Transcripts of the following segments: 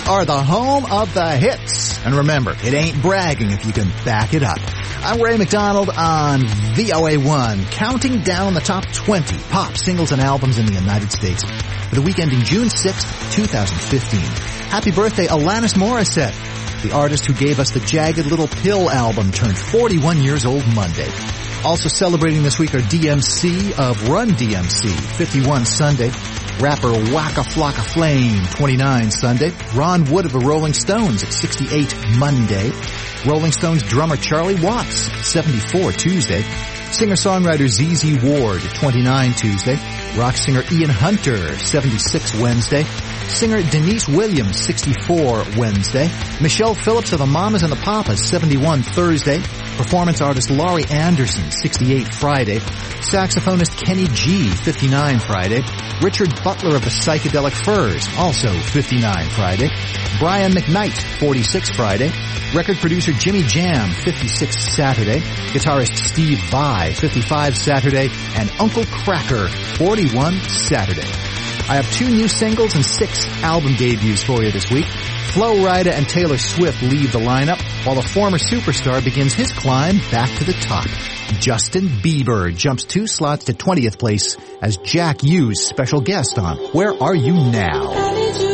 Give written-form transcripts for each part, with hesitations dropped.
are the home of the hits. And remember, it ain't bragging if you can back it up. I'm Ray McDonald on VOA1, counting down the top 20 pop singles and albums in the United States for the week ending June 6th, 2015. Happy birthday, Alanis Morissette. The artist who gave us the Jagged Little Pill album turned 41 years old Monday. Also celebrating this week are DMC of Run DMC, 51 Sunday. Rapper Waka Flocka Flame, 29 Sunday. Ron Wood of the Rolling Stones at 68 Monday. Rolling Stones drummer Charlie Watts, 74 Tuesday. Singer-songwriter ZZ Ward, 29 Tuesday. Rock singer Ian Hunter, 76 Wednesday. Singer Denise Williams, 64 Wednesday. Michelle Phillips of the Mamas and the Papas, 71 Thursday. Performance artist Laurie Anderson, 68 Friday. Saxophonist Kenny G, 59 Friday. Richard Butler of the Psychedelic Furs, also 59 Friday. Brian McKnight, 46 Friday. Record producer Jimmy Jam, 56 Saturday. Guitarist Steve Vai, 55 Saturday. And Uncle Kracker, 41 Saturday. I have 2 new singles and 6 album debuts for you this week. Flo Rida and Taylor Swift lead the lineup, while the former superstar begins his climb back to the top. Justin Bieber jumps 2 slots to 20th place as Jack U's special guest on Where Are You Now?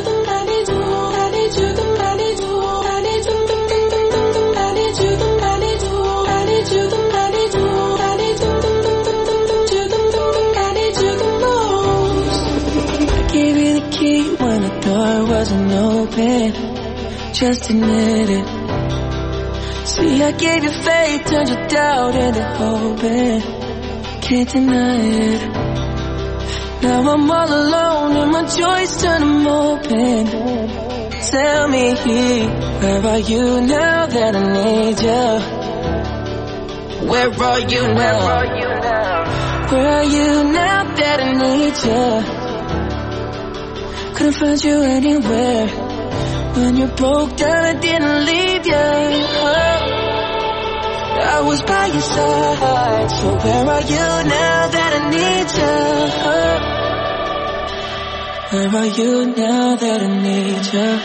Wasn't open, just admit it. See, I gave you faith, turned your doubt into hoping. Can't deny it. Now I'm all alone and my joys turn them open. Tell me, where are you now that I need you? Where are you now? Where are you now that I need you? Couldn't find you anywhere. When you broke down, I didn't leave you. I was by your side. So where are you now that I need you? Where are you now that I need you?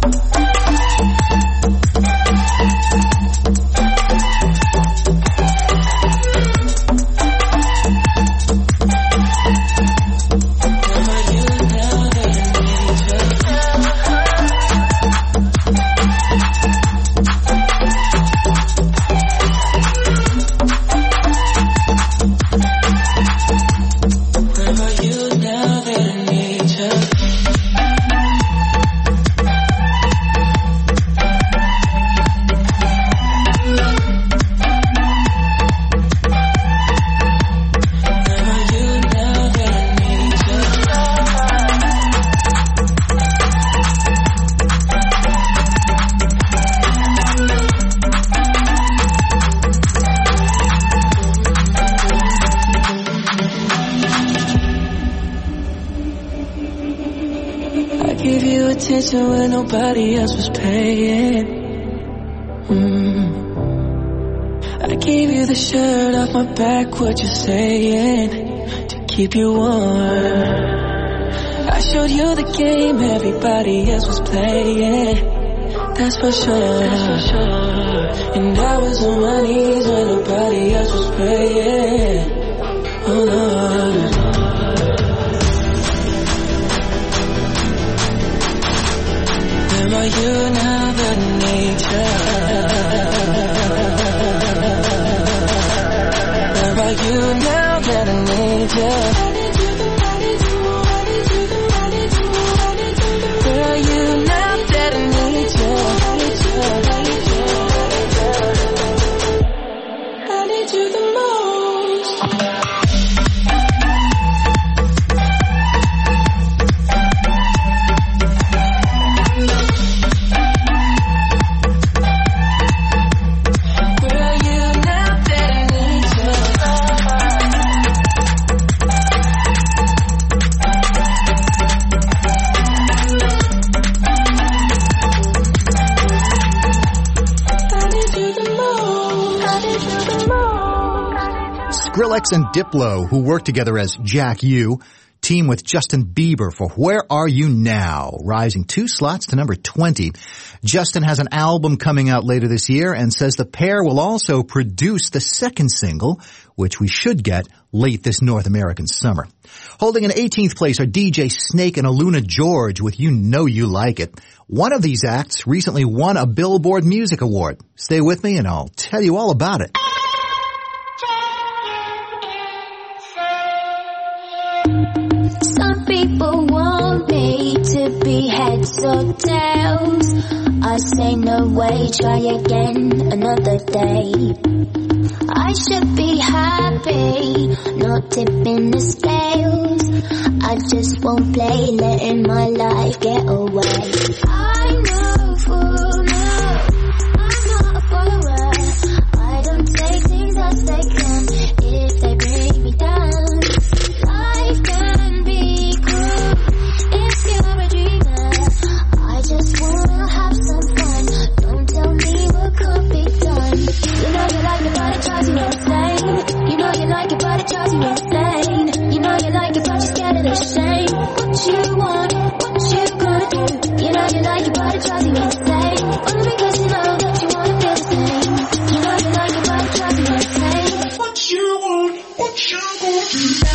When nobody else was paying. I gave you the shirt off my back, what you saying? To keep you warm. I showed you the game everybody else was playing. That's for sure. And I was on my knees when nobody else was praying. Oh Lord. Where are you now that I need you? Where are you now that I need you? Where are you now that I need you? I need you the most. Skrillex and Diplo, who work together as Jack U, team with Justin Bieber for Where Are You Now, rising 2 slots to number 20. Justin has an album coming out later this year and says the pair will also produce the second single, which we should get late this North American summer. Holding an 18th place are DJ Snake and Aluna George with You Know You Like It. One of these acts recently won a Billboard Music Award. Stay with me and I'll tell you all about it. Some people want me to be heads or tails. I say no way, try again another day. I should be happy, not tipping the scales. I just won't play, letting my life get away. I know for now, I'm not a follower. I don't take things as they come, if they bring me down. Life can be cruel, if you're a dreamer. I just wanna have some fun, don't tell me what could be done. You know you like it, but it drives you insane. You know you like it, but it drives you insane. You know you like it, but you're scared of the shame. What you want, what you gonna do? You know you like it, but it drives you insane. Only because you know that you wanna feel the same. You know you like it, but it drives you insane. What you want, what you gonna do?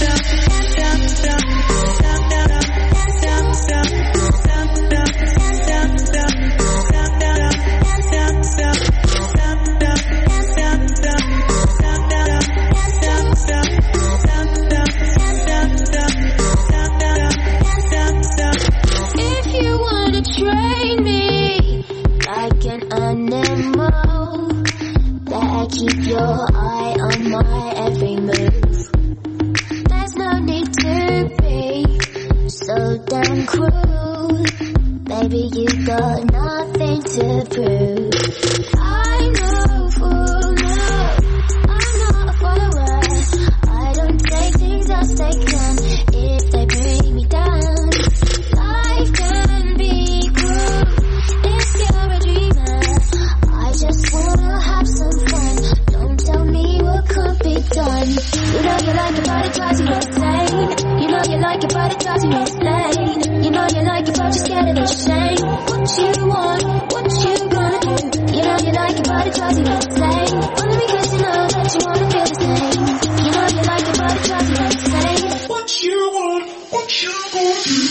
Train me like an animal. Better keep your eye on my every move. There's no need to be so damn cruel. Baby, you got nothing to prove. I know for now, I'm not a follower. I don't take things as they come, if they bring me down. Life can be cruel, if you're a dreamer. I just wanna have some fun, don't tell me what could be done. You know you like it, but it drives you insane. You know you like it, but it drives you insane. You know you like it, but you're scared of the shame. What you want, what you gonna do? You know you like it, but it drives you insane. Only because you know that you wanna feel the same. You know you like it, but it drives you insane. What you want, what you gonna do?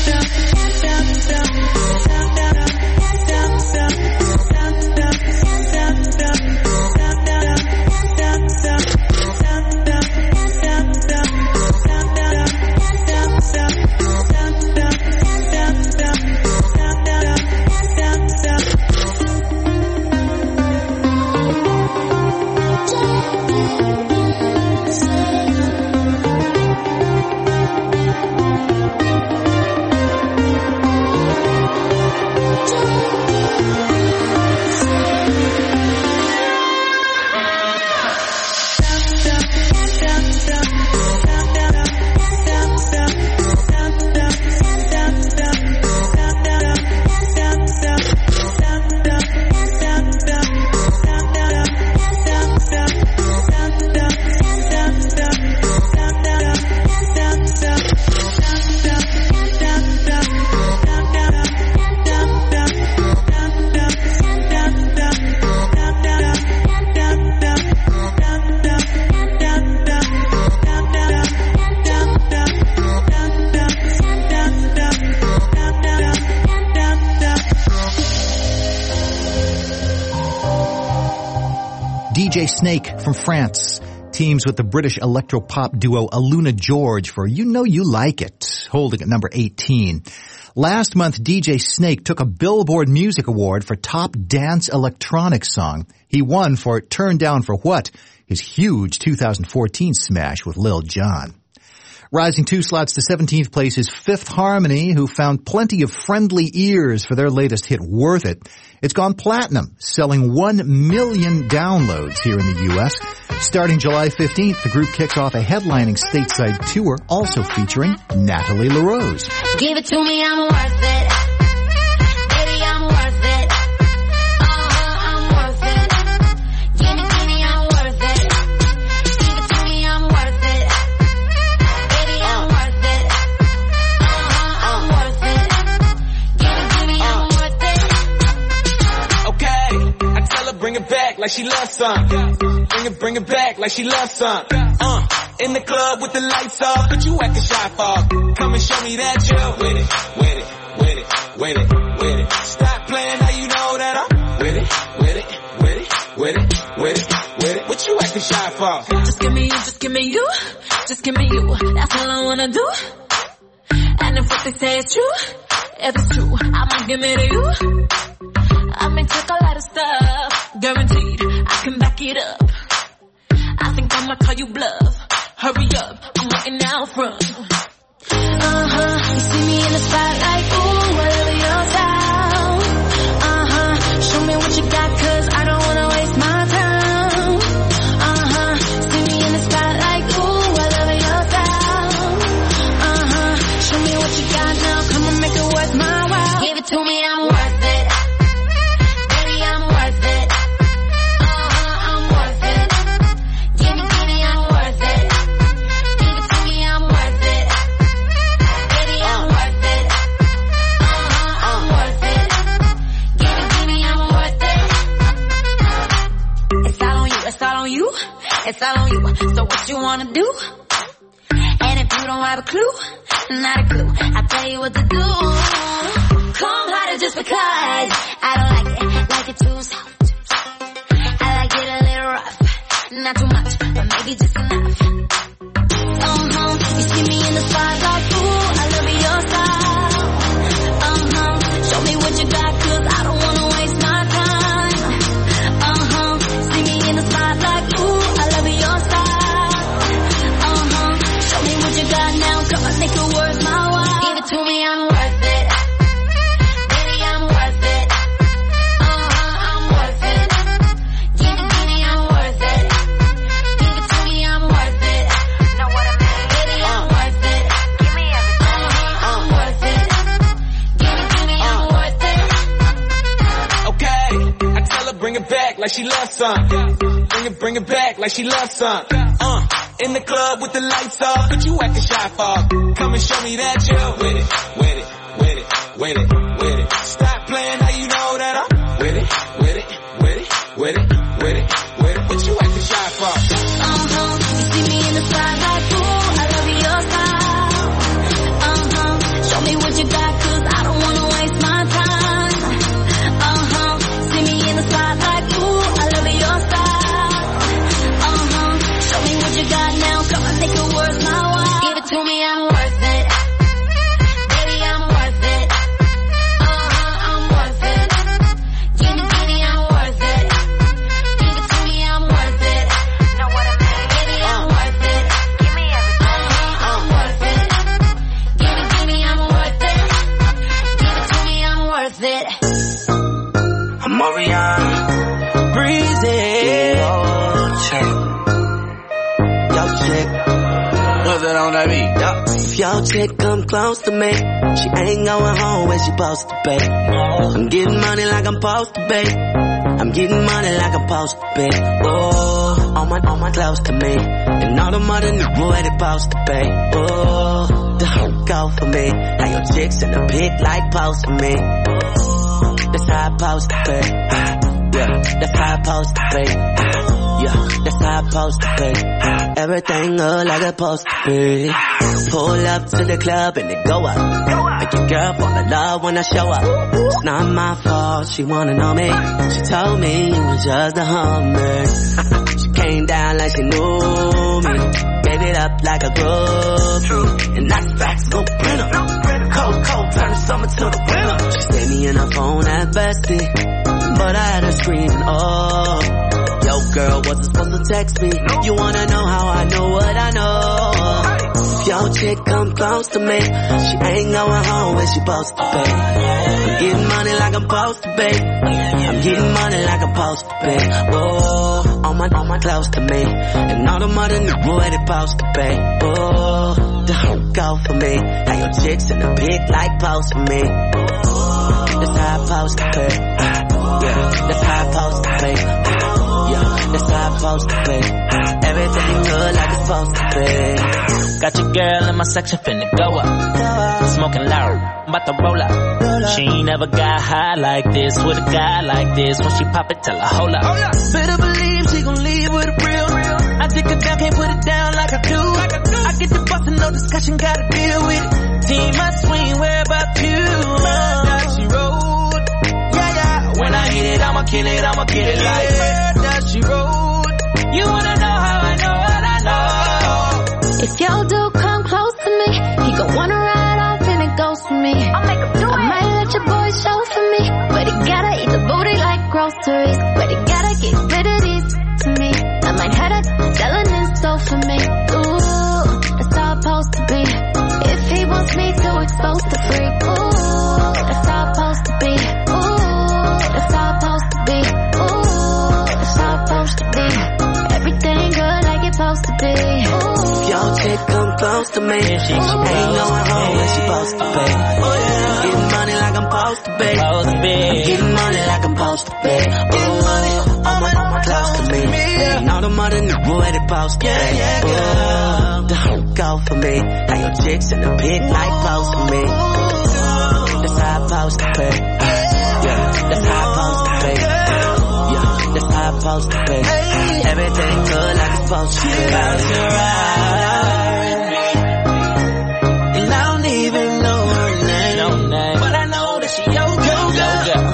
DJ Snake from France teams with the British electro-pop duo Aluna George for You Know You Like It, holding at number 18. Last month, DJ Snake took a Billboard Music Award for Top Dance Electronic Song. He won for Turn Down for What, his huge 2014 smash with Lil Jon. Rising 2 slots to 17th place is Fifth Harmony, who found plenty of friendly ears for their latest hit, Worth It. It's gone platinum, selling 1 million downloads here in the U.S. Starting July 15th, the group kicks off a headlining stateside tour, also featuring Natalie LaRose. Give it to me, I'm worth it. Baby, I'm worth it. I'm worth it. Give me, I'm worth it. Give it to me, I'm worth it. Baby, I'm worth it. like she loves some. Bring it back like she loves some. In the club with the lights off, but you acting shy for. Come and show me that you're with it, with it, with it, with it, with it. Stop playing, now you know that I'm with it, with it, with it, with it, with it, with it. What you acting shy for? Just give me you, just give me you, just give me you. That's all I wanna do. And if what they say is true, if it's true, I'ma give it to you. I may take a lot of stuff, guaranteed I can back it up. I think I'ma call you bluff. Hurry up, I'm waiting out front. You see me in the spotlight, ooh, whatever your style. Show me what you got, cause I don't wanna waste my time. See me in the spotlight, ooh, whatever your style. Show me what you got now, come on, make it worth my while. Give it to me, I'm worth it. Baby, I'm worth it. I'm worth it. Give me, I'm worth it. Give it to me, I'm worth it. Baby, I'm worth it. I'm worth it. Give me, I'm worth it. It's all on you, it's all on you, it's all on you. So what you wanna do? And if you don't have a clue, not a clue, I'll tell you what to do. Come harder just because I don't like it too soft. I like it a little rough, not too much, but maybe just enough. You see me in the spotlight, ooh, I love your style. Show me what you got, cause I don't wanna waste my time. See me in the spotlight, ooh, I love your style. Show me what you got now, come on, make it worth my while. Give it to me, I'm worth it. Baby, I'm worth it. I'm worth it. Give it to me, I'm worth it. Give it to me, I'm worth it. Know what I mean? Baby, I'm worth it. Give me everything. I'm worth it. Give it to me, I'm worth it. Okay, I tell her bring it back like she loves some. Bring it back like she loves some. In the club with the lights off, but you acting shy for. Come and show me that you're with it, with it, with it, with it, with it. Stop playing, now you know that I'm with it, with it, with it, with it, with it, with it. What you acting shy for? You see me in the spotlight, ooh, I love your style. Show me what you got, cause I don't wanna waste my time. See me in the spotlight, ooh, I love your style. Show me what you got now, come on, make it worth my while. Give it to me, I'm worth it. Baby, I'm worth it. I'm worth it. Give it to me, I'm worth it. Give it to me, I'm worth it. Know what I mean? Baby, I'm worth it. Give me everything. I'm worth it. Give it to me, I'm worth it. Give it to me, I'm worth it. I'm Orion, breezy. Yo, chick, What's that on that beat? if your chick come close to me, she ain't going home when she supposed to be. I'm getting money like I'm supposed to be. I'm getting money like I'm supposed to be. Oh, all my close to me, and all the money the boy they supposed to be. Oh, the whole go for me. Now your chicks in the pit like post to me. That's how I supposed to be. Yeah, that's how I supposed to be. Yeah, that's how I supposed to be. Everything look like it's supposed to be. Pull up to the club and it go up. Make your girl fall in love when I show up. It's not my fault, she wanna know me. She told me you was just a hummer. She came down like she knew me. Gave it up like a groupie. And that's facts, no printer. Cold, turn the summer to the winter. She stayed me in her phone at bestie, but I had her screaming, oh. Yo, girl, wasn't supposed to text me. You wanna know how I know what I know? If your chick come close to me, she ain't going home when she supposed to be. I'm getting money like I'm supposed to be. I'm getting money like I'm supposed to be. Whoa, all my close to me, and all the money the boy they supposed to be. Oh, the whole go for me. Now your chicks in the pit like post for me. That's how I supposed to be. Yeah, that's how I supposed to be. Yeah, That's how I'm supposed to be. Everything good like it's supposed to be. Got your girl in my section finna go up. Smoking loud, I'm about to roll up. She ain't never got high like this with a guy like this. When she pop it, tell her hold up. Better believe she gon' leave with a real. I take her down, can't put it down like I do. I get the bustin', no discussion, gotta deal with it. Team my swing, where about you? Does she roll? Yeah. When I hit it, I'ma kill it, I'ma get it like where does she roll? You wanna know how I know what I know? If your dude come close to me, he gon' wanna ride off and it goes for me. I'll make him do it. I might let your boy show for me, but he gotta eat the booty like groceries. But he gotta get rid of these to me. I might have to selling his soul for me. Ooh, it's all supposed to be. If he wants me to expose the freak, ooh, it's all supposed to be. Ooh, it's all supposed to be. Ooh, it's all supposed to be. Everything good like it's supposed to be. Ooh. If your chick come close to me, she ain't going home when she supposed to be. I'm getting money like I'm supposed to be. I'm getting money like I'm supposed to be. Getting money, all my close to me. And all the money in the boy they supposed to be. Don't go for me. Now your chicks in the pit like close to me. That's how I'm supposed to be. Yeah, that's how I'm supposed to be. Yeah, that's how I'm supposed to be. Everything good like it's supposed to be. And I don't even know her name, but I know that she your girl.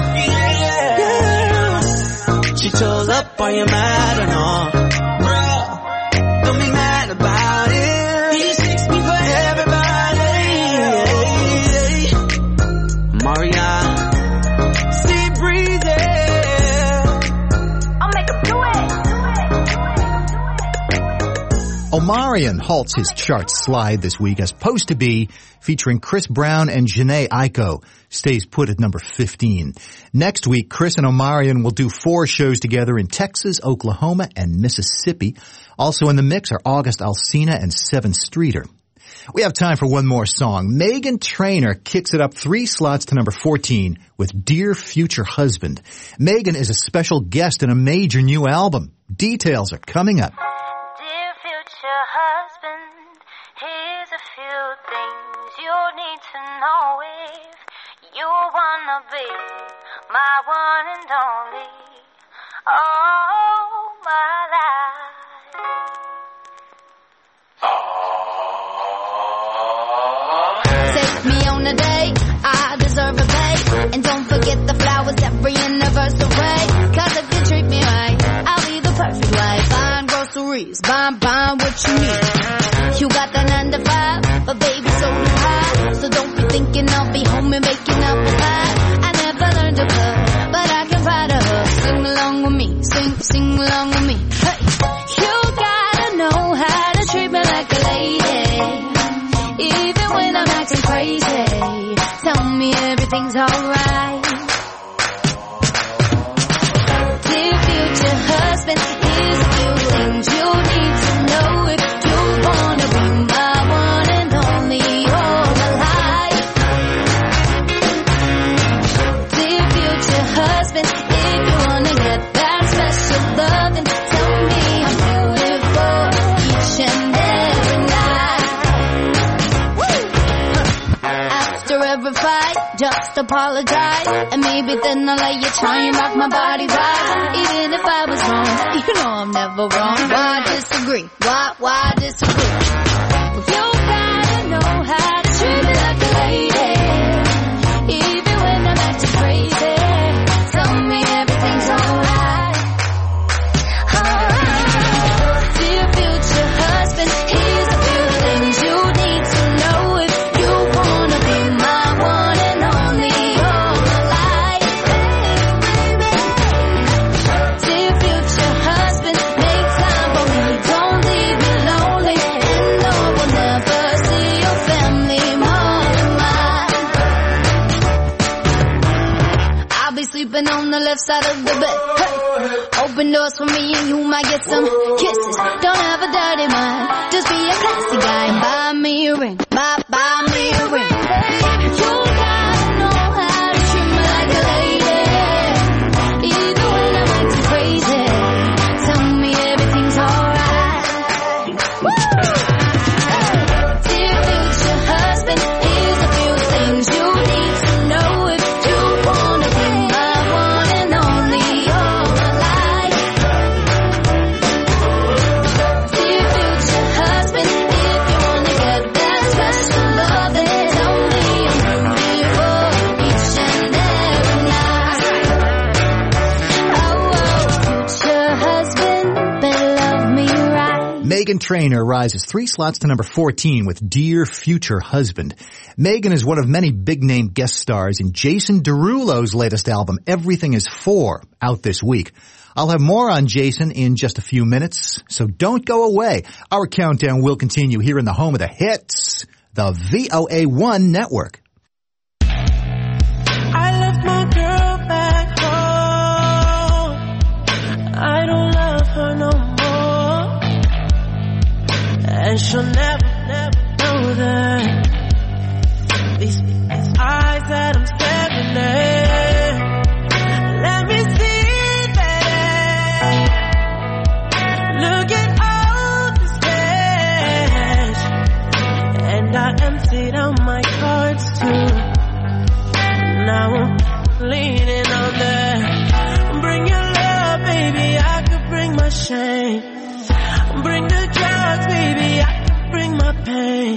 Yeah. She chose up, are you mad or no? Bruh, don't be mad about it. He seeks me for everybody. Marianne, sea breezy. I'll make him do it. Omarion halts his chart slide this week as Supposed to Be, featuring Chris Brown and Jhené Aiko, stays put at number 15. Next week, Chris and Omarion will do 4 shows together in Texas, Oklahoma, and Mississippi. Also in the mix are August Alsina and Seven Streeter. We have time for one more song. Meghan Trainor kicks it up 3 slots to number 14 with Dear Future Husband. Meghan is a special guest in a major new album. Details are coming up. Dear future husband, here's a few things you need to know if you wanna be my one and only, all my life. Take me on a date, I deserve a pay. And don't forget the flowers every anniversary. Cause if you treat me right, I'll be the perfect wife. Buying groceries, buying what you need. You got the 9 to 5, but baby so do I. So don't be thinking I'll be home and baking up a pie. I never learned to cook, but I can ride a hook. Sing along with me, sing along with me. Hey, you gotta know how to treat me like a lady. Even when I'm acting crazy, tell me everything's alright. Dear future husband, here's a few things you need to know if you wanna be my one and only, all my life. Dear future husband, if you wanna get that special love, then tell me I'm beautiful each and every night. After every fight, just apologize, and maybe then I'll let you try and rock my body right. Even if I was wrong, you know I'm never wrong. Why disagree? Why disagree? You gotta know how to treat me like a lady. Even when I'm acting crazy, tell me everything's alright. Dear future husband, here's a few things you need to know if you wanna be my one and only, all my life. Dear future husband, make time for me, don't leave me lonely. And no, we'll never see your family more than mine. I'll be sleeping on the left side of the bed. Hey, open doors for me and you might get some kisses. Don't have a dirty mind, just be a classy guy and buy me a ring. Buy me a ring. You gotta know how to treat me like a lady. Even when I'm acting crazy, tell me Meghan Trainor rises 3 slots to number 14 with Dear Future Husband. Meghan is one of many big-name guest stars in Jason Derulo's latest album, Everything Is 4, out this week. I'll have more on Jason in just a few minutes, so don't go away. Our countdown will continue here in the home of the hits, the VOA1 network. I left my girl back home. I don't love her no more, and she'll never know that. These eyes that I'm staring at, let me see that. Look at all this cash, and I emptied out my cards too. Now I'm leaning on that. Bring your love, baby, I could bring my shame. Bring the drugs, baby, I could bring my pain.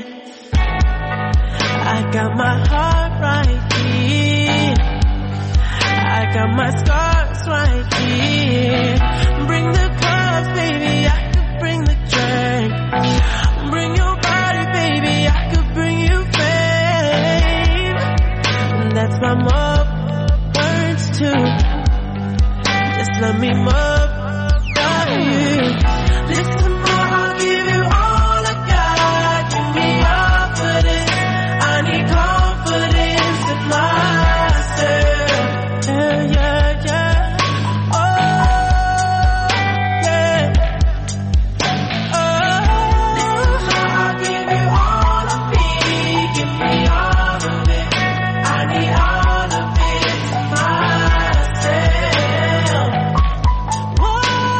I got my heart right here, I got my scars right here. Bring the clubs, baby, I could bring the drink. Bring your body, baby, I could bring you fame. That's my more words too. Just let me more of you. Listen more, I'll give you all I got. Give me confidence, I need confidence in myself. Yeah, yeah, yeah. Oh, yeah. Oh, listen more, I'll give you all of me. Give me all of it, I need all of it for myself. Whoa,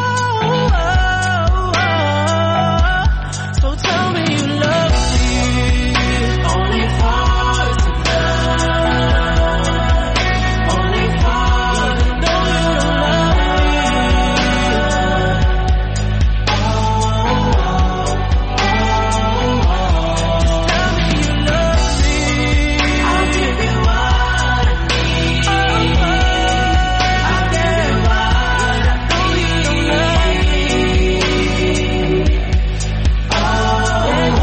so tell me you love me only for tonight, only for the know you don't love me. Just tell me you love me. I'll give you what I need. I'll give you what I know you don't love me. Oh, yeah,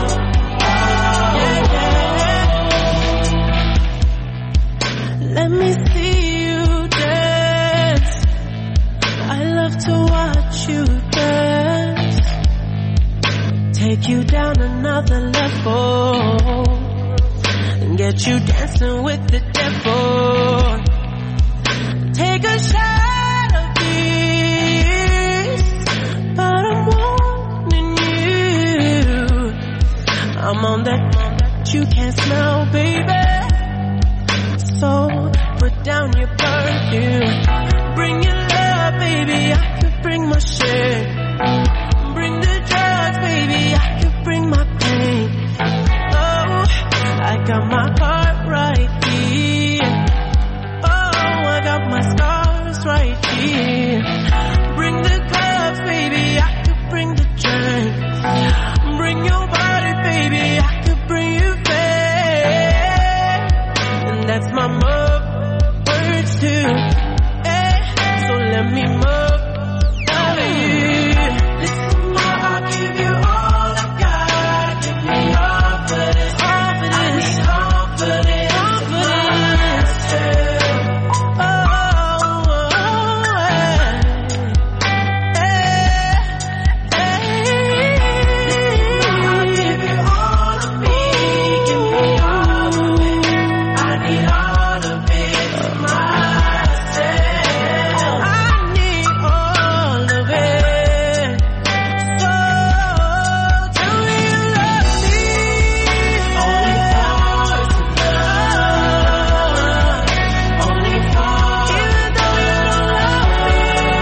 yeah. Let me see you dance. I love to watch you dance. Take you down another level and get you dancing with the devil. Take a shot of this, but I'm warning you. I'm on that you can't smell, baby. So put down your perfume. Bring your love, baby, I could bring my shit. Bring the drugs, baby, I could bring my pain. Oh, I got my heart right here. Oh, I got my scars right here. Bring the gloves, baby, I could bring the drink. Bring your body, baby, I could bring you fame. And that's my move words too. Hey, so let me move over you. Listen more, I'll give you all I got. Give me confidence, confidence. I need confidence, confidence. Oh, hey, I'll give you all of me. Give me all of it, I need all of it for myself. I need all of it. So tell me you love me only for tonight, only for even though you don't love me.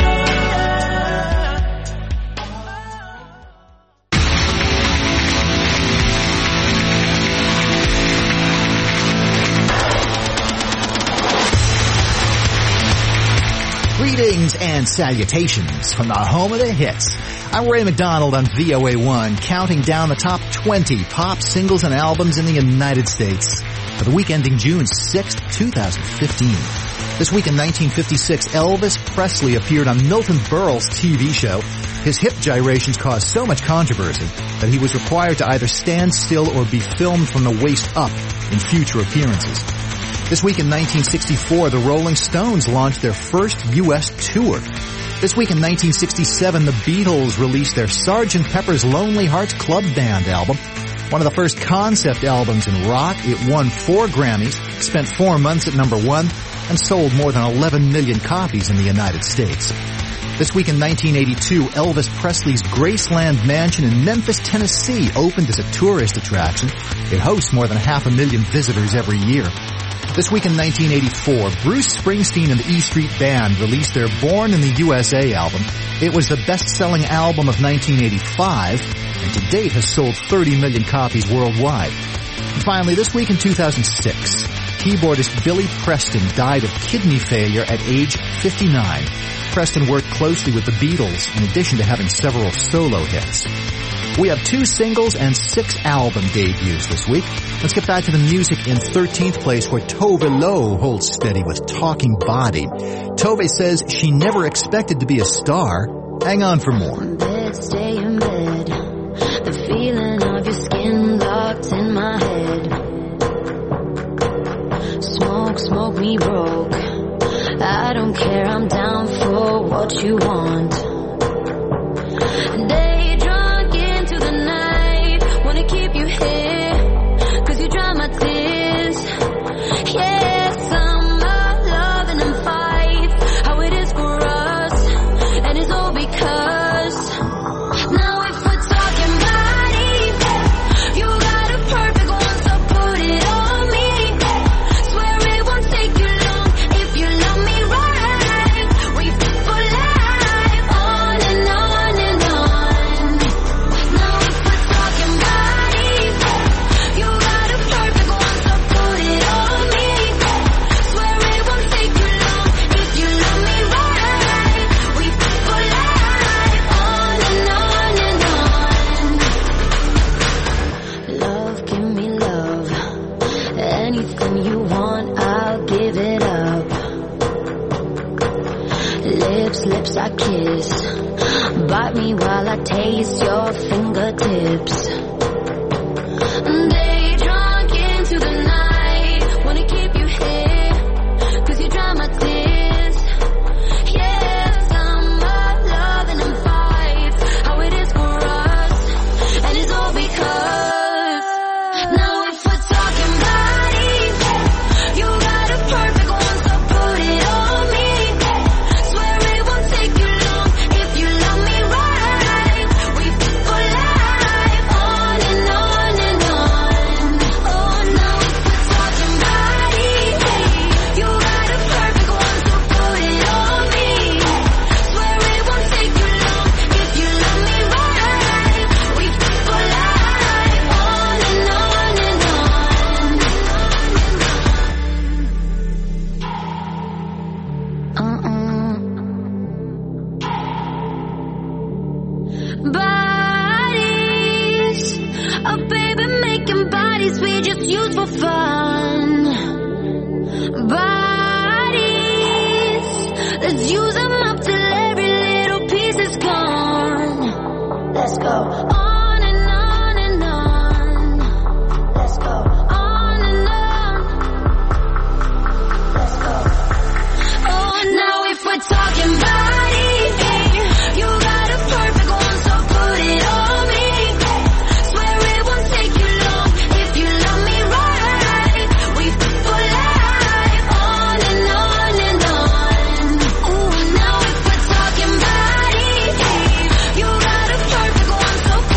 Greetings and salutations from the home of the hits. I'm Ray McDonald on VOA1, counting down the top 20 pop singles and albums in the United States for the week ending June 6th, 2015. This week in 1956, Elvis Presley appeared on Milton Berle's TV show. His hip gyrations caused so much controversy that he was required to either stand still or be filmed from the waist up in future appearances. This week in 1964, the Rolling Stones launched their first U.S. tour. This week in 1967, the Beatles released their Sgt. Pepper's Lonely Hearts Club Band album, one of the first concept albums in rock. It won 4 Grammys, spent 4 months at number 1, and sold more than 11 million copies in the United States. This week in 1982, Elvis Presley's Graceland Mansion in Memphis, Tennessee opened as a tourist attraction. It hosts more than 500,000 visitors every year. This week in 1984, Bruce Springsteen and the E Street Band released their Born in the USA album. It was the best-selling album of 1985, and to date has sold 30 million copies worldwide. And finally, this week in 2006, keyboardist Billy Preston died of kidney failure at age 59. Preston worked closely with the Beatles in addition to having several solo hits. We have 2 singles and 6 album debuts this week. Let's get back to the music in 13th place, where Tove Lo holds steady with Talking Body. Tove says she never expected to be a star. Hang on for more. Bed, stay in bed. The feeling of your skin locked in my head. Smoke me broke. I don't care, I'm down for what you want. Day drunk into the night, wanna keep you here, 'cause you dry my tears. Yeah, summer, loving and fight, how it is for us, and it's all because now if we're talking body, you got a perfect one, so put it on me. Swear it won't take you long if you love me right. We fit for life, on and on and on. Now if we're talking body, you got a perfect one, so put it on me. Swear it won't take you long if you love me right. We fit for life, on and on and on. Love, give me love. Anything you want, I'll give it up. Lips I kiss. Bite me while I taste your fingertips. Day drunk into the night, wanna keep you here, 'cause you dry my tears. Yeah, summer, loving and fight, how it is for us, and it's all because now if we're talking body, you got a perfect one, so put it on me. Swear it won't take you long if you love me right. We fit for life, on and on and on. Oh, now if we're talking body, you got a perfect one, so put it on me. Swear it won't take you long if you love me right. We fit for life, on and on and on. Bodies, oh baby, making bodies we just use for fun. Bodies, let's use them up till every little piece is gone. Let's go on and on and on. Let's go on and on. Let's go. Oh, now if we're talking body, you got a perfect one, so put it on me. Swear it won't take you long if you love me right. We fit for life, on and on and on. Ooh, now if we're talking body, you got a perfect one, so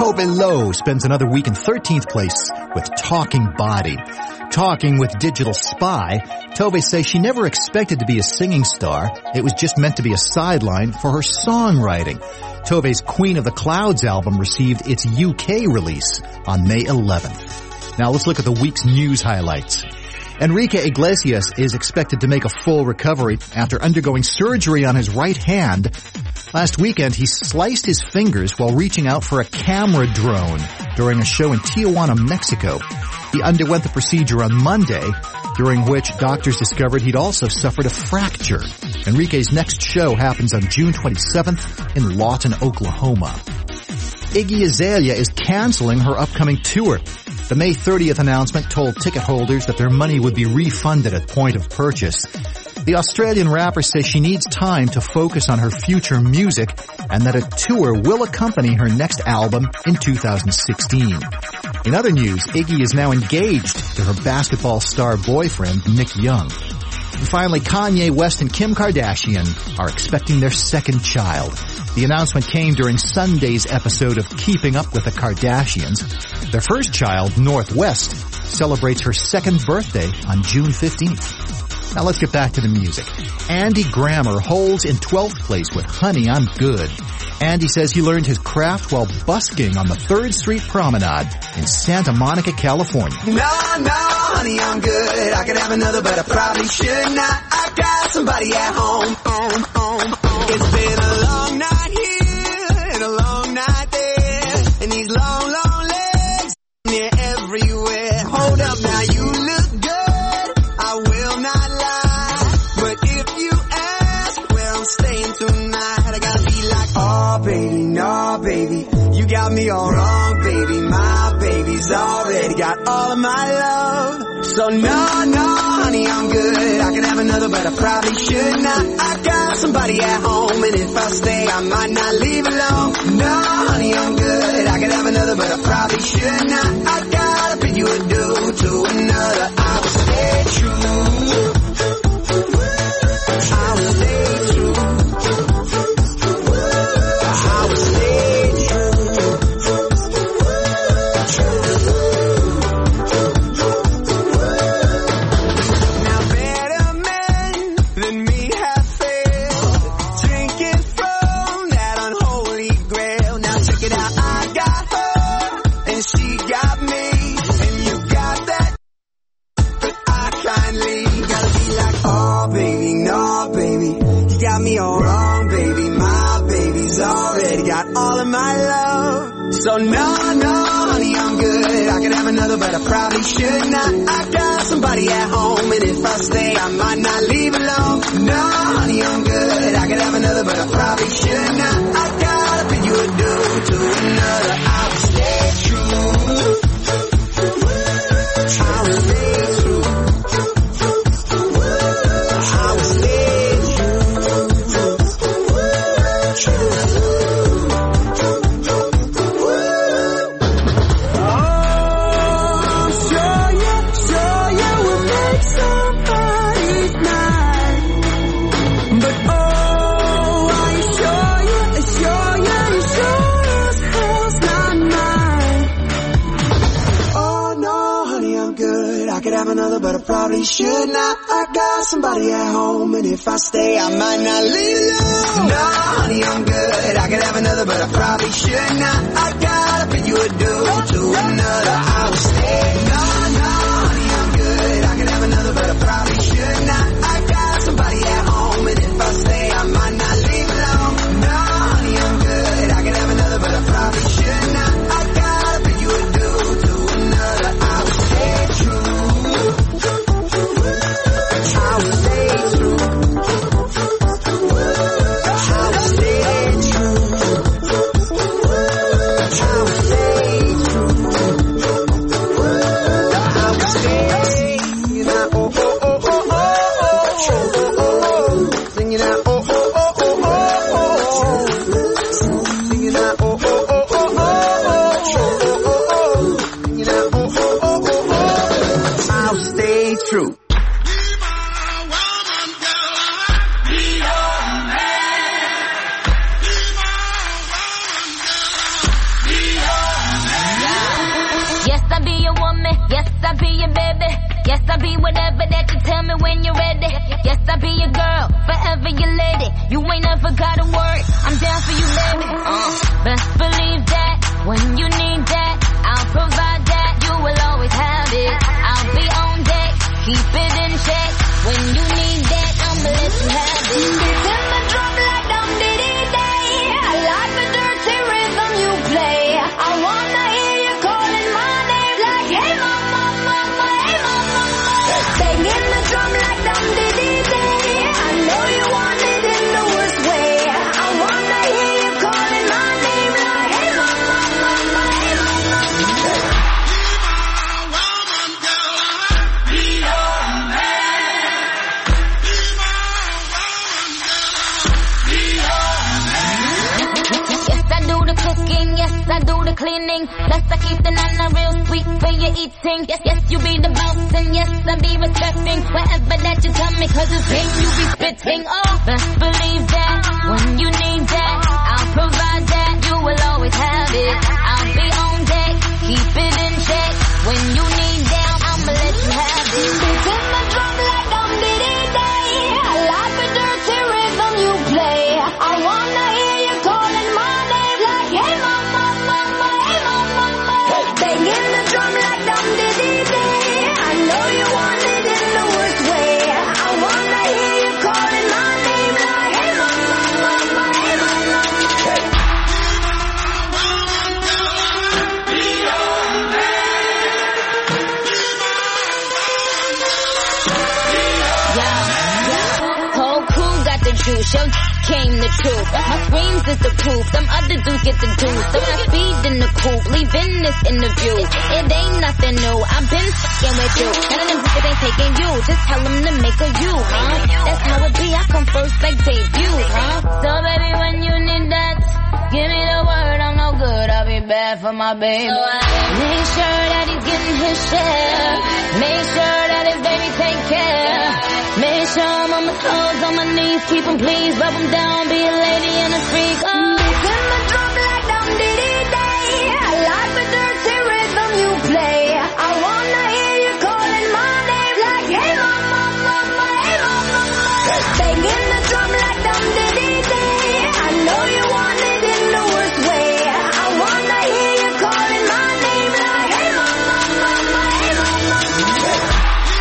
Tove Lo spends another week in 13th place with Talking Body. Talking with Digital Spy, Tove says she never expected to be a singing star. It was just meant to be a sideline for her songwriting. Tove's Queen of the Clouds album received its UK release on May 11th. Now let's look at the week's news highlights. Enrique Iglesias is expected to make a full recovery after undergoing surgery on his right hand. Last weekend, he sliced his fingers while reaching out for a camera drone during a show in Tijuana, Mexico. He underwent the procedure on Monday, during which doctors discovered he'd also suffered a fracture. Enrique's next show happens on June 27th in Lawton, Oklahoma. Iggy Azalea is canceling her upcoming tour. The May 30th announcement told ticket holders that their money would be refunded at point of purchase. The Australian rapper says she needs time to focus on her future music and that a tour will accompany her next album in 2016. In other news, Iggy is now engaged to her basketball star boyfriend, Nick Young. And finally, Kanye West and Kim Kardashian are expecting their second child. The announcement came during Sunday's episode of Keeping Up with the Kardashians. Their first child, Northwest, celebrates her second birthday on June 15th. Now let's get back to the music. Andy Grammer holds in 12th place with Honey, I'm Good. Andy says he learned his craft while busking on the 3rd Street Promenade in Santa Monica, California. No, honey, I'm good. I could have another, but I probably should not. I got somebody at home. It's been a long night here and a long night there, and these long, long legs, they're everywhere. Hold up now, you look good. I will not lie, but if you ask where I'm staying tonight, I gotta be like, oh baby, no baby, you got me all wrong, baby. My baby's already got all of my love. So no, honey, I'm good. I could have another, but I probably should not. I got somebody at home, and if I stay, I might not leave alone. No, honey, I'm good. I could have another, but I probably should not. I gotta pick you a dude to another. I will stay true. I will stay true. I will stay true. Now better men than me have failed, drinking from that unholy grail. Now check it out, I got her and she got me, and you got that, but I kindly gotta be like, oh baby, no baby, you got me all wrong, baby. My baby's already got all of my love. So no, honey, I'm good. I could have another, but I probably should not. I got somebody at home, and if I stay, I might not leave alone. No, honey, I'm good. I could have another, but I probably should not. I gotta pick you a dude to another. I will stay true. I will stay true. I will stay true. Oh, sure you will make somebody's night. But oh, are you sure as hell's not mine. Oh no, honey, I'm good. I could have another, but I probably should not. I got somebody at home, and if I stay, I might not leave alone. No, honey, I'm good. I could have another, but I probably should not. I gotta pick you a dude to another. I will stay. No, honey, I'm good. I could have another, but I probably should not. I got somebody at home, and if I stay, I might not leave alone. No, honey, I'm good. I could have another, but I probably should not. I gotta pick you a dude to another. I will stay true. I will stay true. I will stay true. I will stay true. baby. Yes, I'll be whatever that you tell me when you're ready. Yes, I'll be your girl, forever your lady. You ain't never gotta worry, I'm down for you, baby. Best believe that, when you need that, I'll provide that. You will always have it. I'll be on deck, keep it in check. When you need that, I'ma let you have it. Beats in the drum like dum diddy day. I like the dirty rhythm you play. I wanna hear you calling my name like, hey mama, mama, hey mama, mama. Banging the drum like dum diddy day. I know you want it in the worst way. I wanna hear you calling my name like, hey mama, mama, hey mama, mama. Yes, I do the cleaning. Plus I keep the nana real sweet for your eating. Yes, yes, you be the boss and yes, I be respecting whatever that you tell me, cause it's game you be spitting. Oh, best believe that, when you need that, I'll provide that. You will always have it. I'll be on deck, keep it in check. When you need that, I'ma let you have it. Beats in the drum like dum diddy day. I like the dirty rhythm you play. I wanna hear you calling my name like, hey mama, mama, hey mama, mama. Banging the drum like dum diddy day. I know you want it in the worst way. I wanna hear you calling my name like, hey mama, mama, hey mama, mama. Your came the truth. My screams is the proof. Some other dudes get the juice. So when I speed in the coupe, leaving this interview. It ain't nothing new. I've been fucking with you. None of them bitches ain't taking you. Just tell them to make a you, huh? That's how it be. I come first like debut, huh? So baby, when you need that, give me the word. I'm no good. I'll be bad for my baby. So make sure that he's getting his share. Make sure that his baby take care. Make sure I'm on my toes, on my knees, keep him please, rub him down, be a lady and a freak. Oh. Beats in the drum like dum diddy day. I like the dirty rhythm you play. I wanna hear you calling my name like, hey mama, mama, hey mama, mama. Banging the drum like dum diddy day. I know you want it in the worst way. I wanna hear you calling my name like, hey mama, mama, hey mama, mama.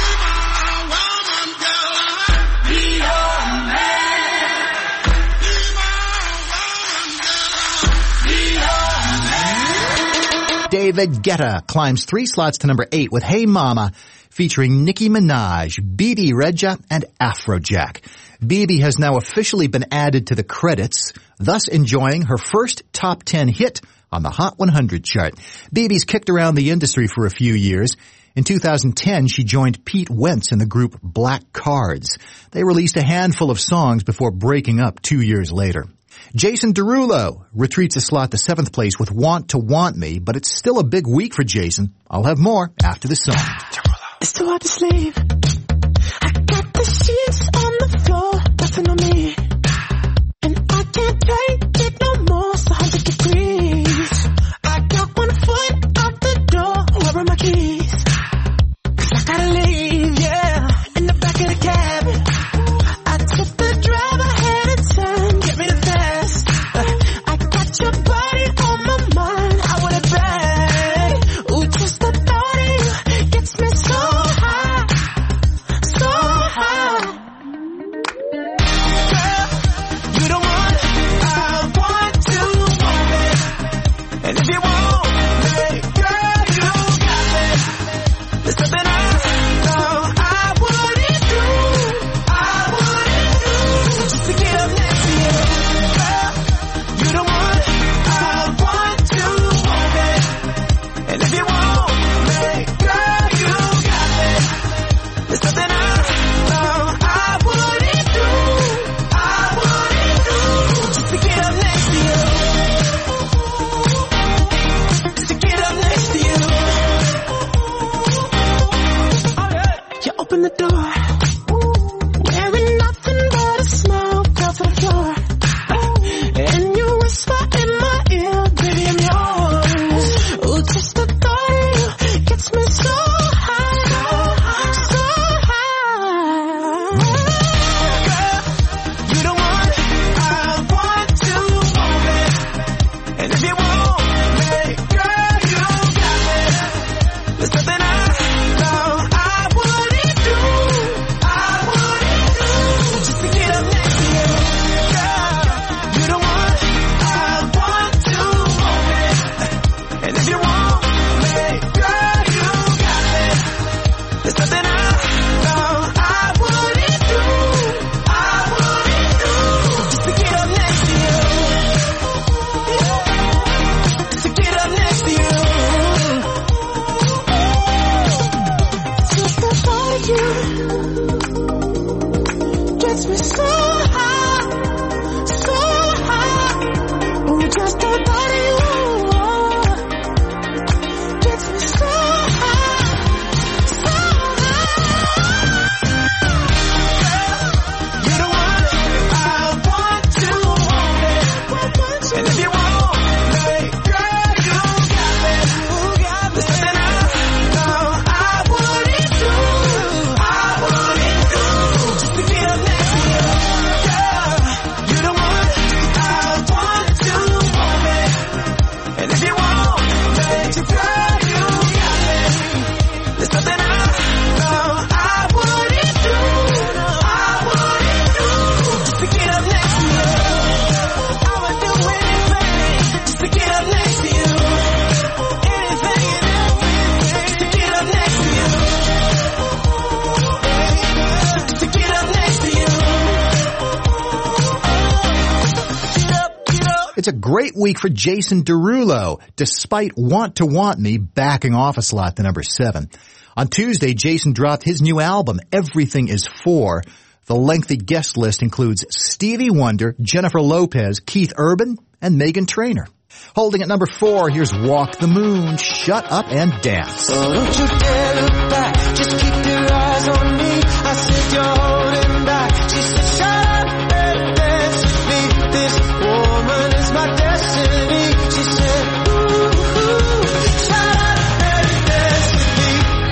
David Guetta climbs 3 slots to number 8 with Hey Mama, featuring Nicki Minaj, BB Regia, and Afrojack. BB has now officially been added to the credits, thus enjoying her first top 10 hit on the Hot 100 chart. BB's kicked around the industry for a few years. In 2010, she joined Pete Wentz in the group Black Cards. They released a handful of songs before breaking up 2 years later. Jason Derulo retreats a slot to 7th place with Want to Want Me, but it's still a big week for Jason. I'll have more after the song. It's too hard to sleep. I got the sheets on the floor, nothing on me. And I can't take it no more, it's 100 degrees. I got 1 foot out the door, where are my keys? 'Cause I gotta leave, yeah, in the back of the cab. I took the drive ahead of time, get me the fast. I got your body on my mind, I want it back. Ooh, just the thought of you gets me so high. It's a great week for Jason Derulo, despite Want to Want Me backing off a slot to number 7. On Tuesday, Jason dropped his new album, Everything Is 4. The lengthy guest list includes Stevie Wonder, Jennifer Lopez, Keith Urban, and Meghan Trainor. Holding at number 4, here's Walk the Moon, Shut Up and Dance. Oh, don't you dare look back, just keep your eyes on me. I said you're holding back. She said shut up and dance with me. This woman is my destiny. She said ooh, shut up and dance with me.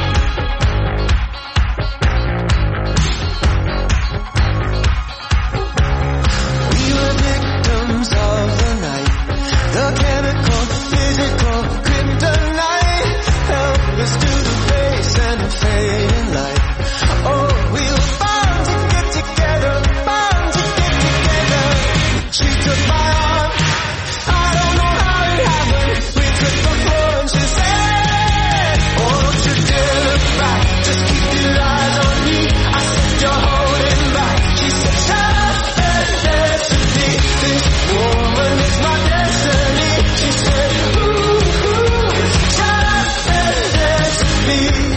We were victims of the night. The chemical, physical, kryptonite. Helpless to the face and the fading light. Oh, we were bound to get together, bound to get together. She took my arm, I don't know how it happened. We took the floor and she said, oh, don't you dare look back, just keep your eyes on me. I said you're holding back. She said shut up and dance with me. This woman is my destiny. She said ooh, shut up and dance with me.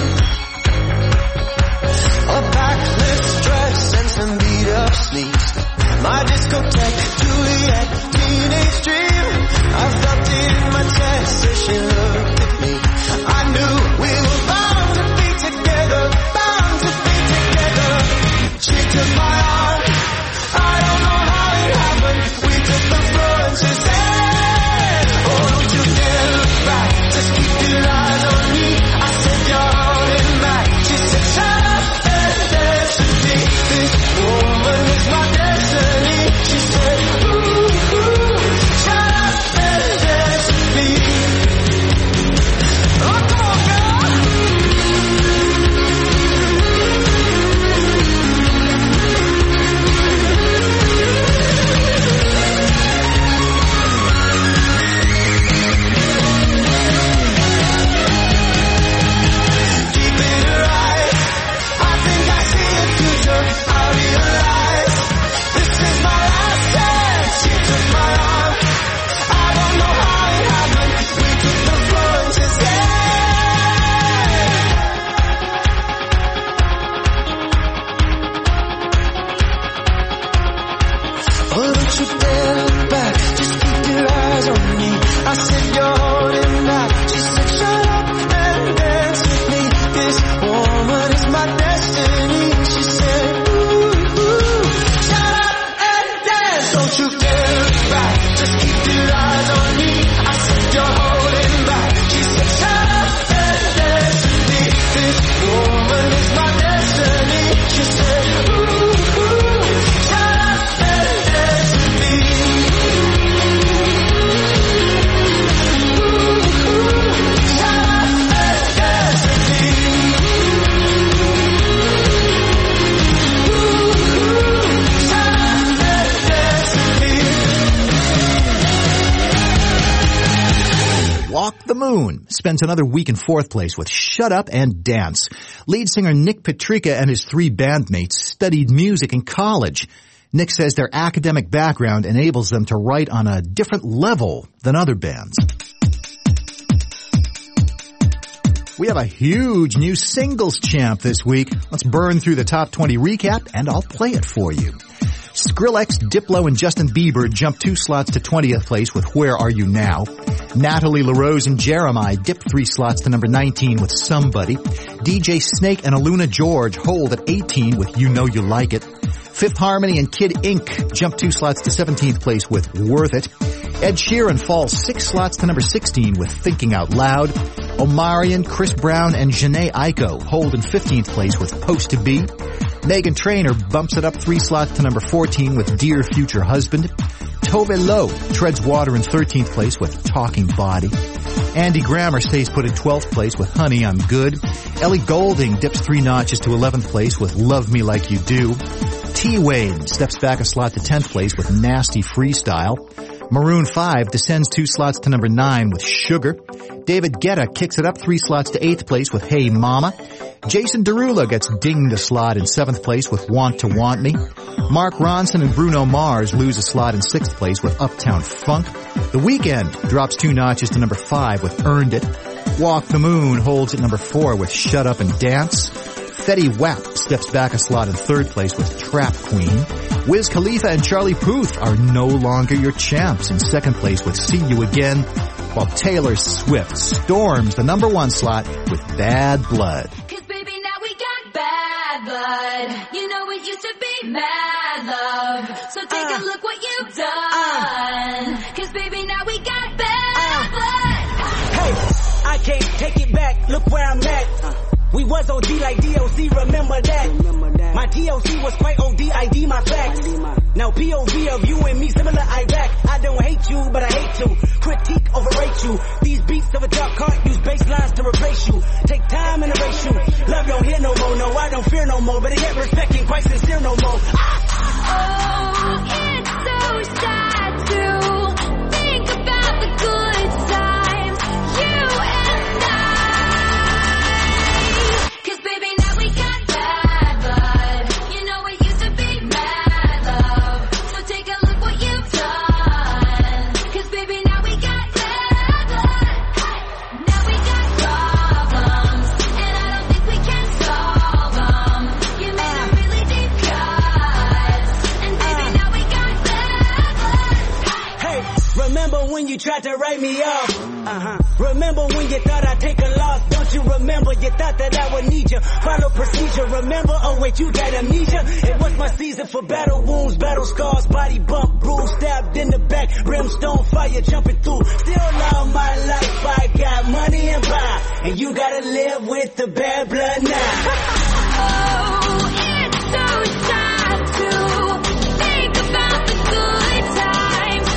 A backless dress and some beat up sleeves. My discotheque, Juliet, teenage dream. I felt it in my chest as she looked at me. I knew we were bound to be together, bound to be together. She took my arm, I don't know how it happened. We took the floor and she said, oh, don't you dare look back, just keep your eyes on me. I said you're holding back. She said shut up and dance with me. This woman is my destiny. She said ooh, shut up and dance with me. Oh, come on, girl. Keep it right. I think I see a future. I realize this is my last chance. She took my arm. I don't know how it happened. We took the floor and she said, oh, don't you dare look back, just keep your eyes on me. I said you're holding back. She said shut up and dance with me. This woman is my destiny. She said ooh, shut up and dance. Don't you dare look back, just keep your eyes on me. I said you're holding back. She said shut up and dance with me. This woman is my destiny. She said ooh, shut up and dance with me. Shut up and dance with me. Shut up and dance with me. Walk the Moon spends another week in 4th place with Shut Up and Dance. Lead singer Nick Petrica and his 3 bandmates studied music in college. Nick says their academic background enables them to write on a different level than other bands. We have a huge new singles champ this week. Let's burn through the top 20 recap and I'll play it for you. Skrillex, Diplo, and Justin Bieber jumped 2 slots to 20th place with Where Are You Now. Natalie LaRose and Jeremiah dipped 3 slots to number 19 with Somebody. DJ Snake and Aluna George hold at 18 with You Know You Like It. Fifth Harmony and Kid Ink jumped 2 slots to 17th place with Worth It. Ed Sheeran falls 6 slots to number 16 with Thinking Out Loud. Omarion, Chris Brown, and Jhené Aiko hold in 15th place with Post to Be. Meghan Trainor bumps it up 3 slots to number 14 with Dear Future Husband. Tove Lo treads water in 13th place with Talking Body. Andy Grammer stays put in 12th place with Honey, I'm Good. Ellie Goulding dips 3 notches to 11th place with Love Me Like You Do. T-Wayne steps back a slot to 10th place with Nasty Freestyle. Maroon 5 descends 2 slots to number 9 with Sugar. David Guetta kicks it up 3 slots to 8th place with Hey Mama. Jason Derulo gets dinged a slot in 7th place with Want to Want Me. Mark Ronson and Bruno Mars lose a slot in 6th place with Uptown Funk. The Weeknd drops 2 notches to number 5 with Earned It. Walk the Moon holds at number 4 with Shut Up and Dance. Fetty Wap steps back a slot in 3rd place with Trap Queen. Wiz Khalifa and Charlie Puth are no longer your champs in 2nd place with See You Again, while Taylor Swift storms the number 1 slot with Bad Blood. Cause baby now we got bad blood. You know it used to be mad love. So take a look what you've done. Cause baby now we got bad blood. Hey, I can't take it back. Look where I'm at. We was OG like DOC, remember that. My TOC was quite OD, ID my facts. Now POV of you and me, similar Iraq. I don't hate you, but I hate to critique, overrate you. These beats of a dark can't use bass lines to replace you. Take time and erase you. Love don't hear no more, no, I don't fear no more. But I get respect ain't quite sincere no more. Oh, it's so sad to think about the good times. You and I. When you tried to write me off, Remember when you thought I'd take a loss? Don't you remember? You thought that I would need you. Follow procedure. Remember? Oh wait, you got amnesia. It was my season for battle wounds, battle scars, body bump, bruise, stabbed in the back, brimstone fire jumping through. Still love my life. I got money and power, and you gotta live with the bad blood now. Oh, it's so sad to think about the good times.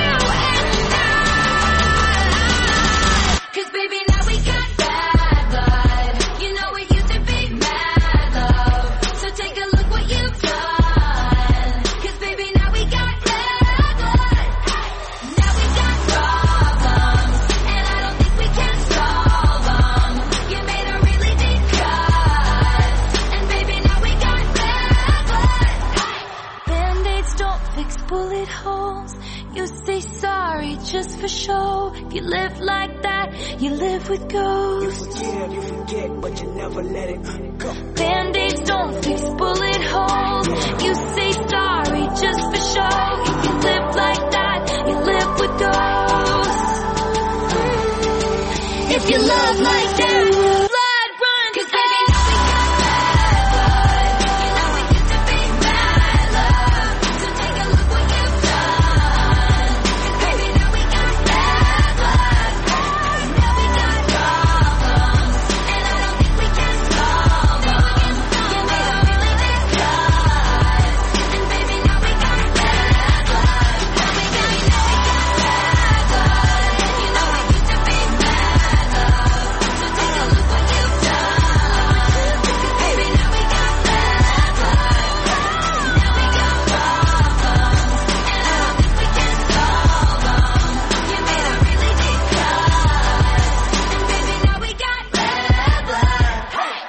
Bullet holes, you say sorry just for show. If you live like that, you live with ghosts. You forget, but you never let it go. Band-aids don't fix bullet holes. You say sorry just for show. If you live like that, you live with ghosts. If you love like that, blood run, 'cause baby now we got bad blood. You know it used to be mad love. So take a look what you've done. 'Cause baby now we got bad blood. Now we got problems, and I don't think we can solve them. You made a really big cut, and baby now we got bad blood. Now we got bad blood. You know it used to be mad love. So take a look what you've done. 'Cause baby now we got bad blood. Now we got problems, and I don't think we can solve them. You made a really big cut, and baby now we got bad blood.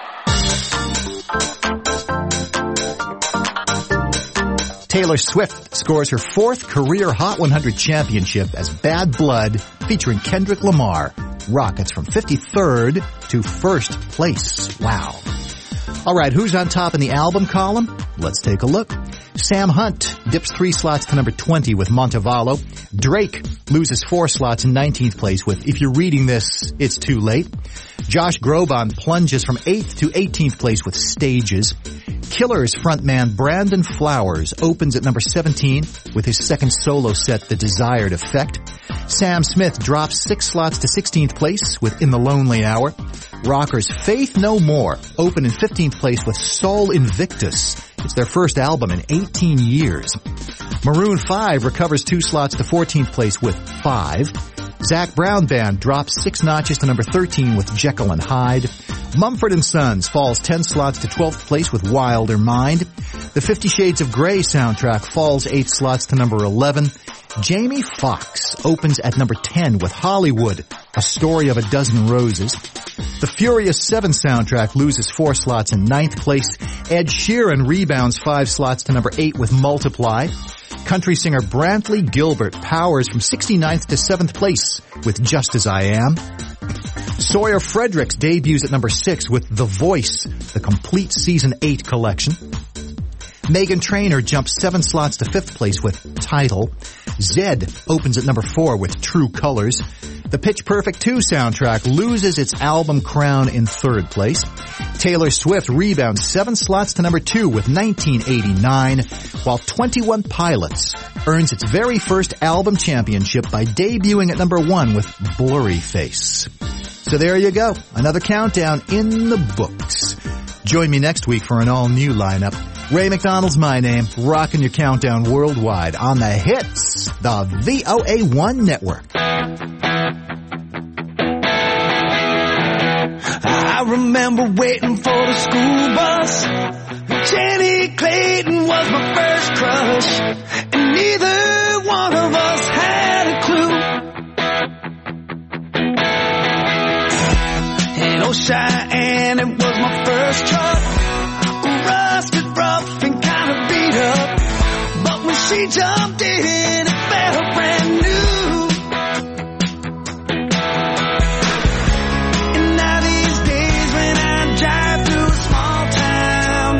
Taylor Swift scores her 4th career Hot 100 championship as Bad Blood, featuring Kendrick Lamar, rockets from 53rd to 1st place. Wow. All right, who's on top in the album column? Let's take a look. Sam Hunt dips 3 slots to number 20 with Montevallo. Drake loses 4 slots in 19th place with If You're Reading This, It's Too Late. Josh Groban plunges from 8th to 18th place with Stages. Killers frontman Brandon Flowers opens at number 17 with his second solo set, The Desired Effect. Sam Smith drops 6 slots to 16th place with In the Lonely Hour. Rockers Faith No More open in 15th place with Soul Invictus. It's their first album in 18 years. Maroon 5 recovers 2 slots to 14th place with 5. Zac Brown Band drops 6 notches to number 13 with Jekyll and Hyde. Mumford & Sons falls 10 slots to 12th place with Wilder Mind. The 50 Shades of Grey soundtrack falls 8 slots to number 11. Jamie Foxx opens at number 10 with Hollywood, A Story of a Dozen Roses. The Furious 7 soundtrack loses 4 slots in 9th place. Ed Sheeran rebounds 5 slots to number 8 with Multiply. Country singer Brantley Gilbert powers from 69th to 7th place with Just As I Am. Sawyer Fredericks debuts at number 6 with The Voice, the complete Season 8 collection. Meghan Trainor jumps 7 slots to 5th place with Title. Zed opens at number 4 with True Colors. The Pitch Perfect 2 soundtrack loses its album crown in 3rd place. Taylor Swift rebounds 7 slots to number 2 with 1989, while 21 Pilots earns its very first album championship by debuting at number 1 with Blurry Face. So there you go, another countdown in the books. Join me next week for an all-new lineup. Ray McDonald's my name, rocking your countdown worldwide on the hits, the VOA1 network. I remember waiting for the school bus. Jenny Clayton was my first crush, and neither one of us had a clue. In Old Cheyenne, it was my first truck, rusted, rough, and kind of beat up. But when she jumped in, it felt brand new. And now these days when I drive through a small town,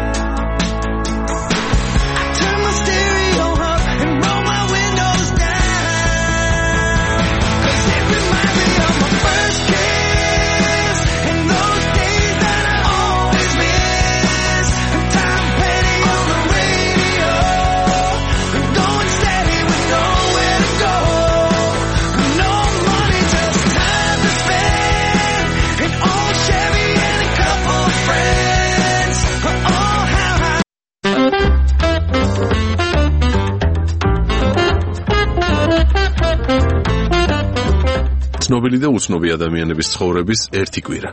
I turn my stereo up and roll my windows down. 'Cause it reminds me of my first kiss and those days that I always miss. And Tom Petty on the radio, and going steady with nowhere to go. No money, just time to spend. An old Chevy and a couple of friends. Oh, how I ცნობილი და უცნობი ადამიანების ცხოვრების ერთი კვირა.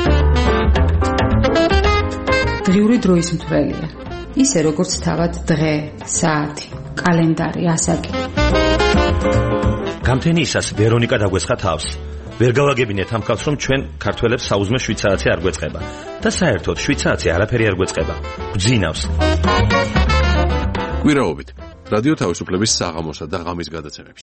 დღიური დროის მთვრელია. ისე როგორც თავად დღე, საათი, კალენდარი, ასაკი. გამთენიისას ვერონიკა დაგვესხა თავს. ვერ გავაგებინეთ ამ ხალხს, რომ ჩვენ ქართველებს საუზმე 7 საათი არ გვეწყება. და საერთოდ 7 საათი არაფერი არ გვეწყება. გძინავს. კვირაობით რადიო თავისუფლების საღამოსა და ღამის გადაცემებში.